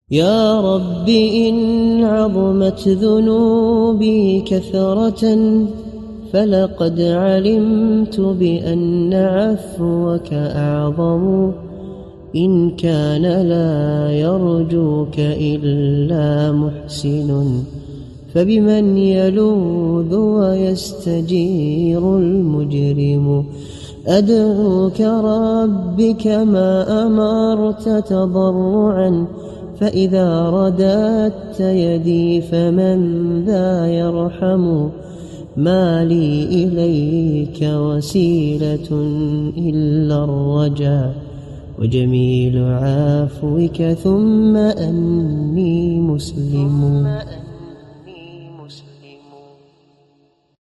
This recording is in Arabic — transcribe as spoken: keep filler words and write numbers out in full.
يا رب إن عظمت ذنوبي كثرة فلقد علمت بأن عفوك أعظم. إن كان لا يرجوك إلا محسن فبمن يلوذ ويستجير المجرم. أدعوك رب كما أمرت تضرعا فإذا رددت يدي فمن ذا يرحم. ما لي إليك وسيلة إلا الرجاء وجميل عفوك ثم أني مسلم.